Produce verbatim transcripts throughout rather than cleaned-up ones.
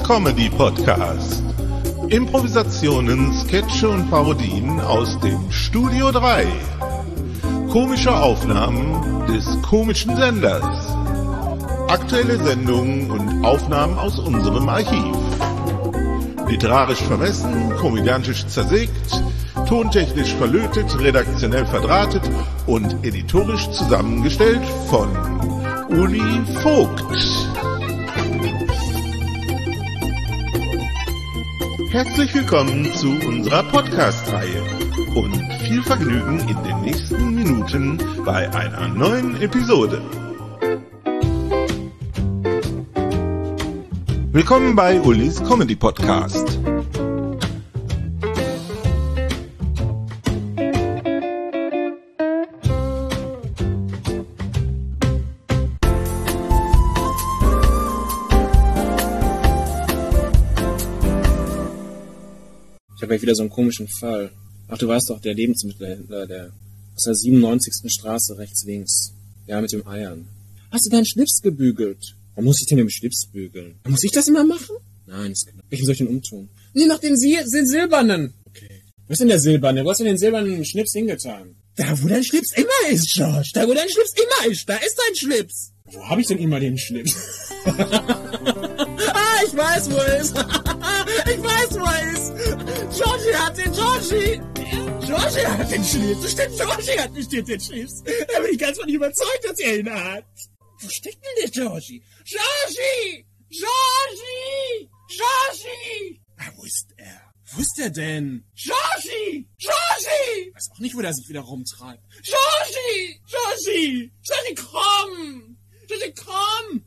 Comedy Podcast. Improvisationen, Sketche und Parodien aus dem Studio drei. Komische Aufnahmen des komischen Senders. Aktuelle Sendungen und Aufnahmen aus unserem Archiv. Literarisch vermessen, komödiantisch zersägt, tontechnisch verlötet, redaktionell verdrahtet und editorisch zusammengestellt von Uli Vogt. Herzlich willkommen zu unserer Podcast-Reihe und viel Vergnügen in den nächsten Minuten bei einer neuen Episode. Willkommen bei Ulis Comedy Podcast. Ich habe ja wieder so einen komischen Fall. Ach, du weißt doch, der Lebensmittelhändler, der aus der siebenundneunzigsten Straße rechts links. Ja, mit dem Eiern. Hast du deinen Schlips gebügelt? Warum muss ich denn den Schlips bügeln? Muss ich das immer machen? Nein, das kann ich. Welchen soll ich denn umtun? Nee, nach den, Sil- den silbernen. Okay. Was ist denn der silberne? Wo hast du denn den silbernen Schlips hingetan? Da, wo dein Schlips immer ist, Josh. Da, wo dein Schlips immer ist. Da ist dein Schlips. Wo habe ich denn immer den Schlips? Ah, ich weiß, wo er ist. Ich weiß, wo er ist. Georgie hat den, Georgie. Georgie hat den Schlips. Das stimmt, Georgie hat bestimmt den Schlips. Da bin ich ganz von nicht überzeugt, dass er ihn hat. Wo steckt denn der Georgie? Georgie! Georgie! Georgie! Ah, wo ist er? Wo ist er denn? Georgie! Georgie! Ich weiß auch nicht, wo der sich wieder rumtreibt. Georgie! Georgie! Georgie, komm! Georgie, komm!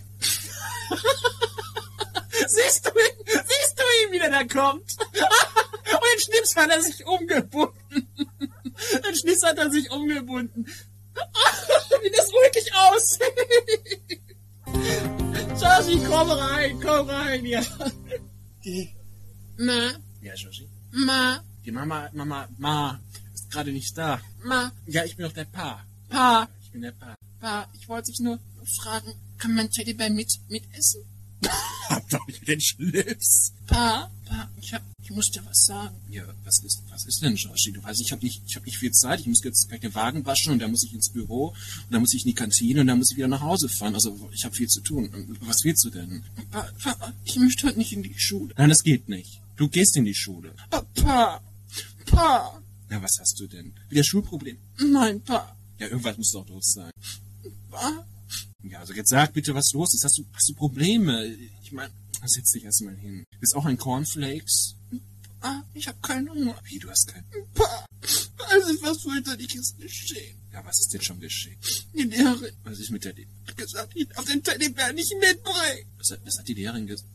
Siehst du ihn? Siehst du ihn, wie der da kommt? Und den Schnips hat er sich umgebunden. Den Schnips hat er sich umgebunden. Wie das ruhig aussieht. Georgie, komm rein, komm rein, ja. Die Ma. Ja, Georgie. Ma. Die Mama, Mama, Ma ist gerade nicht da. Ma. Ja, ich bin doch der Pa. Pa. Ich bin der Pa. Pa, ich wollte dich nur fragen, kann mein Teddybär mit, mitessen? Hab doch nicht den Schlips. Pa, Pa, ich hab, ich muss dir was sagen. Ja, was ist, was ist denn, Georgie? Du weißt, ich hab nicht, ich hab nicht viel Zeit. Ich muss jetzt gleich den Wagen waschen und dann muss ich ins Büro und dann muss ich in die Kantine und dann muss ich wieder nach Hause fahren. Also, ich habe viel zu tun. Was willst du denn? Pa, Pa, ich möchte heute nicht in die Schule. Nein, das geht nicht. Du gehst in die Schule. Pa, Pa, Pa. Na, was hast du denn? Wieder Schulproblem? Nein, Pa. Ja, irgendwas muss doch los sein. Pa. Ja, also jetzt sag bitte, was los ist. Hast du, hast du Probleme? Ich meine, setz dich erst mal hin. Ist auch ein Cornflakes? Ah, ich habe keinen Hunger. Wie, du hast keinen Hunger? Pa, also was fürchterliches geschehen. Ja, was ist denn schon geschehen? Die Lehrerin. Was ist mit der Lehrerin? Hat gesagt, ich darf den Teddybär nicht mitbringen. Was hat, was hat die Lehrerin gesagt?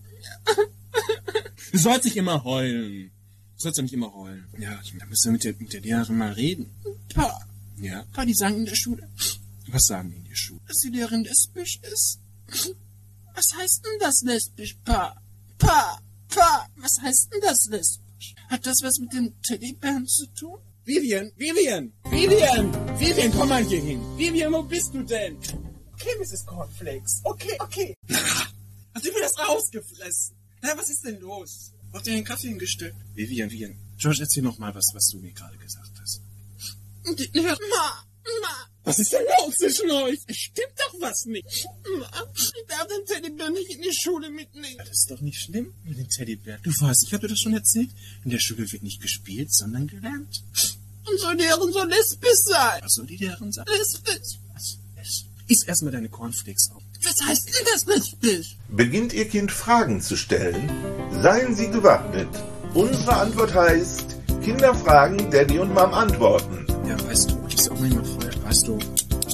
Du sollst nicht immer heulen. Du sollst doch nicht immer heulen. Ja, ich, da müssen wir mit der, mit der Lehrerin mal reden. Pa. Ja. Pa, die sagen in der Schule. Was sagen die in der Schule? Dass die Lehrerin lesbisch ist. Was heißt denn das lesbisch, Pa? Pa, Pa, was heißt denn das lesbisch? Hat das was mit dem Teddybären zu tun? Vivian, Vivian, Vivian, Vivian, komm mal hier hin. Vivian, wo bist du denn? Okay, Misses Cornflakes, okay, okay. Hast du mir das rausgefressen? Na, was ist denn los? Wo hat dir den Kaffee hingestellt? Vivian, Vivian, George, erzähl noch mal, was, was du mir gerade gesagt hast. Die Lehrerin, Ma, Ma. Was ist denn los zwischen euch? Es stimmt doch was nicht. Ich darf den Teddybär nicht in die Schule mitnehmen. Das ist doch nicht schlimm mit dem Teddybär. Du weißt, ich habe dir das schon erzählt. In der Schule wird nicht gespielt, sondern gelernt. Und soll die Lehrerin so lesbisch sein? Was soll die Lehrerin sein? Lesbisch. Was? Iss erstmal deine Cornflakes auf. Was heißt denn das lesbisch? Beginnt Ihr Kind Fragen zu stellen? Seien Sie gewappnet. Unsere Antwort heißt, Kinder fragen, Daddy und Mom antworten. Ja, weißt du, ich ist auch manchmal voll. Weißt du,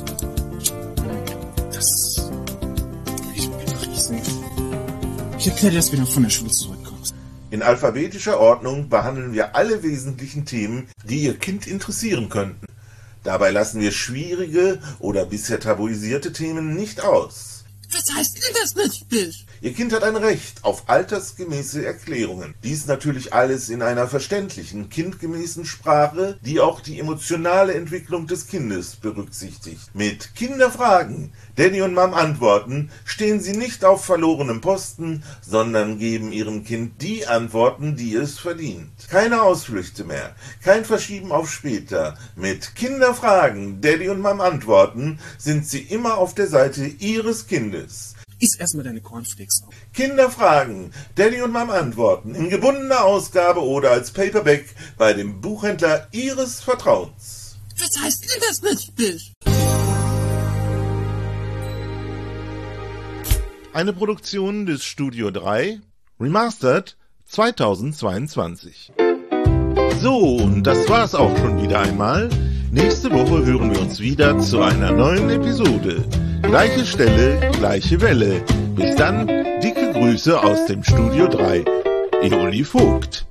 das... Ich bin doch nicht so... Ich erkläre dir, dass wir noch von der Schule zurückkommst. In alphabetischer Ordnung behandeln wir alle wesentlichen Themen, die Ihr Kind interessieren könnten. Dabei lassen wir schwierige oder bisher tabuisierte Themen nicht aus. Was heißt denn das lesbisch? Ihr Kind hat ein Recht auf altersgemäße Erklärungen. Dies natürlich alles in einer verständlichen, kindgemäßen Sprache, die auch die emotionale Entwicklung des Kindes berücksichtigt. Mit Kinderfragen, Daddy und Mom antworten, stehen Sie nicht auf verlorenem Posten, sondern geben Ihrem Kind die Antworten, die es verdient. Keine Ausflüchte mehr, kein Verschieben auf später. Mit Kinderfragen, Daddy und Mom antworten, sind Sie immer auf der Seite Ihres Kindes. Iss erstmal deine Cornflakes auf. Kinderfragen, Daddy und Mom antworten, in gebundener Ausgabe oder als Paperback bei dem Buchhändler Ihres Vertrauens. Was heißt denn das richtig? Eine Produktion des Studio drei, Remastered zweitausendzweiundzwanzig. So, und das war's auch schon wieder einmal. Nächste Woche hören wir uns wieder zu einer neuen Episode. Gleiche Stelle, gleiche Welle. Bis dann, dicke Grüße aus dem Studio drei. Eoli Vogt.